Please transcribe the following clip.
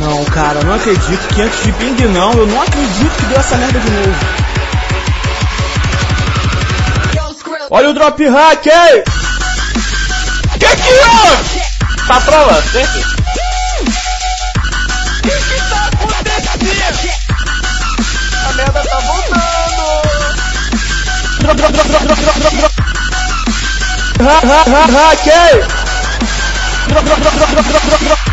Não, cara, eu não acredito. 500 de ping não. Eu não acredito que deu essa merda de novo. Olha o drop hack, ei! Que houve? Tá trolando, certo? O que tá acontecendo? A merda tá voltando. Drop. Hack, ei! Drop.